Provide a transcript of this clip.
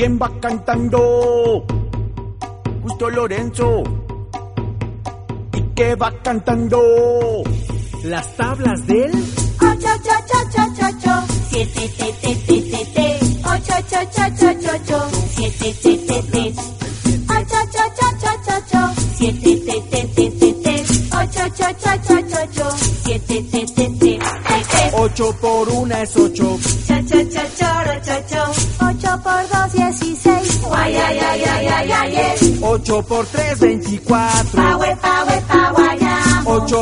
¿Quién va cantando? Justo Lorenzo. ¿Y qué va cantando? Las tablas del 8, 7, 8, 7, 7, 8 por 1 es 8. 8 por 2, 16. 8 por 3, 24. 8